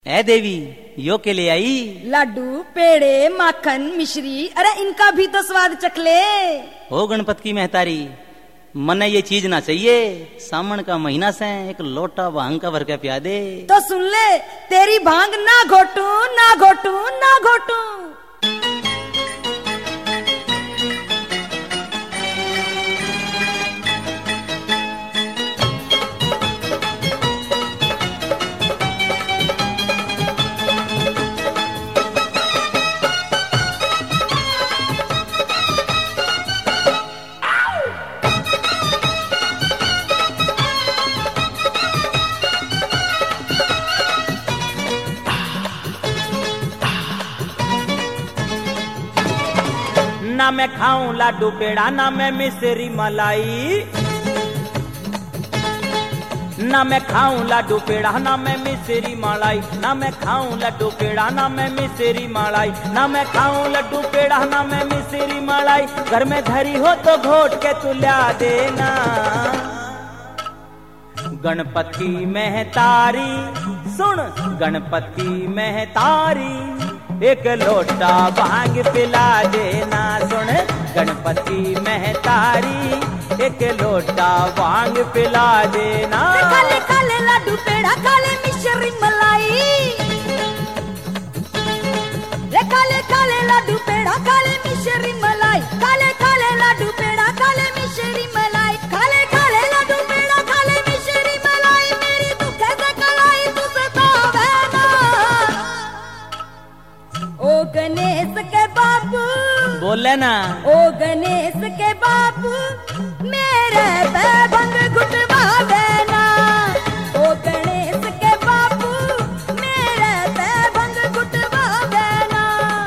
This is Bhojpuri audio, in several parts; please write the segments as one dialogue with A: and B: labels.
A: ए देवी यो के ले आई
B: लड्डू पेड़े माखन मिश्री, अरे इनका भी तो स्वाद चखले।
A: हो गणपत की महतारी, मने ये चीज ना चाहिए। सावन का महीना से एक लोटा भांग का भर के पिया दे।
B: तो सुन ले, तेरी भांग ना घोटू ना घोटू ना घोटू।
C: ना मैं खाऊं लाडू पेड़ा, ना मैं मिश्री मलाई। ना मैं खाऊं लाडू पेड़ा, ना मैं मिश्री मलाई। ना मैं खाऊं लड्डू पेड़ा, ना मैं मिश्री मलाई। ना मैं खाऊं लड्डू पेड़ा, ना मैं मिश्री मलाई। घर में धरी हो तो घोट के तू ला देना। गणपति महतारी सुन, गणपति महतारी एक लोटा भांग पिला देना। सुन गणपति महतारी एक लोटा भांग पिला देना।
B: काले काले लड्डू पेड़ा, काले मिश्री मलाई। रे काले काले लड्डू पेड़ा, काले मिश्री मलाई। काले काले लड्डू पेड़ा, काले मिश्री मलाई। काले काले लड्डू पेड़ा, काले मिश्री मलाई। मेरी तू कैसे कलाई तू सतावे ना। ओ गणेश के बाबू
A: बोले ना।
B: ओ गणेश के बाबू मेरे पे भंग घुटवावे ना। ओ गणेश के बाबू मेरे पे भंग घुटवावे ना।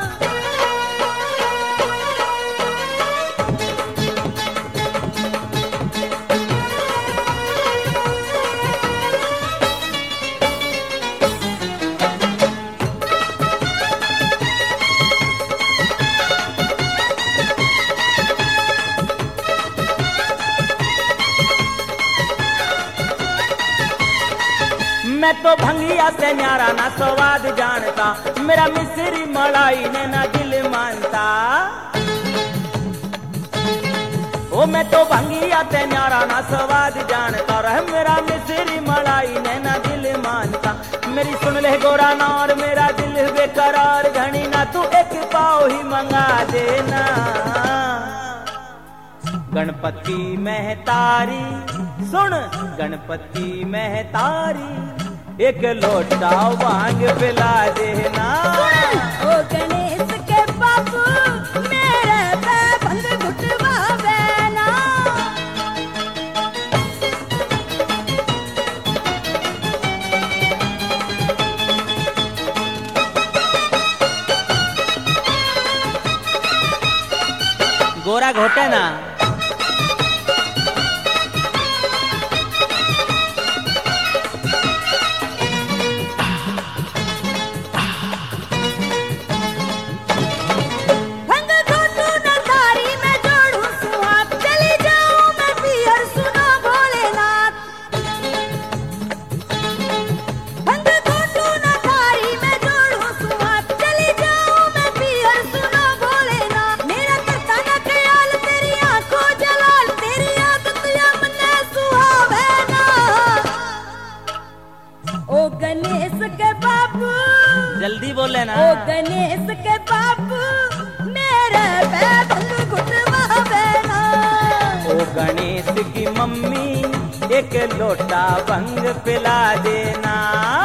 C: मैं तो भंगिया से न्यारा ना स्वाद जानता। मेरा मिश्री मलाई ने ना दिल मानता। ओ मैं तो भंगिया से न्यारा ना स्वाद जानता। रह मेरा मिश्री मलाई ने ना दिल मानता। मेरी सुन ले गोरा नार, मेरा दिल बेकरार। घनी ना तू एक पाव ही मंगा देना। गणपति महतारी सुन, गणपति महतारी एक लोटा भांग पिला देना।
B: ओ गणेश के बाबू मेरे पे भंग घुटवावे ना।
A: गोरा घोटे ना। जल्दी बोले ना।
B: ओ गणेश के बाबू मेरे पे भंग घुटवावे ना।
C: ओ गणेश की मम्मी एक लोटा भंग पिला देना।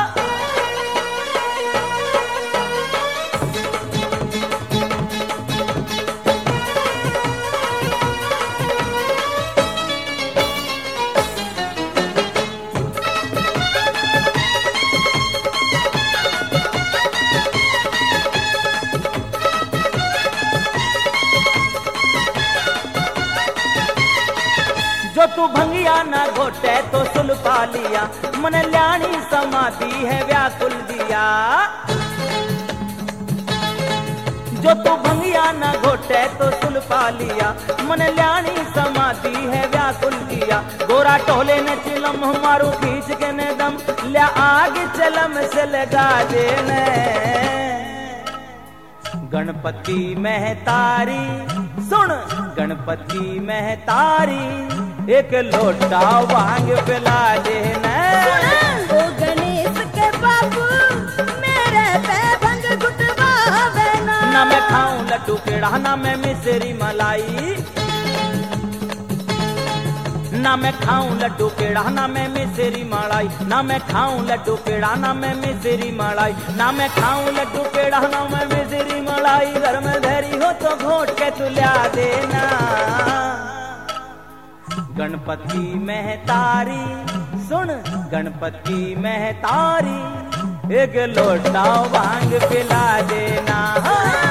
C: जो तू भंगिया ना घोटे तो सुल पा लिया। मन ल्याणी समाधि है व्याकुल दिया। जो तू भंगिया न घोटे तो सुल पा लिया, मन ल्याणी समाधि है व्याकुल किया। गोरा टोले ने चिलम मारू खींच के ने दम बोलिया आग चलम से लगा देने। गणपति महतारी सुन, गणपति महतारी एक लोटा भांग पिला देना।
B: ओ गणेश के बाबू मेरे पे भंग गुटवावे
C: ना मैं खाऊं लड्डू पेड़ा ना मैं मिश्री मलाई, ना मैं खाऊं लड्डू पेड़ा ना मैं मिश्री मलाई, ना मैं खाऊं लड्डू पेड़ा ना मैं मिश्री मलाई, ना मैं खाऊं लड्डू पेड़ा ना मैं मिश्री मलाई। घर में धरी हो तो घोट के तू ला देना। गणपति महतारी सुन, गणपति महतारी एक लोटा भांग पिला देना।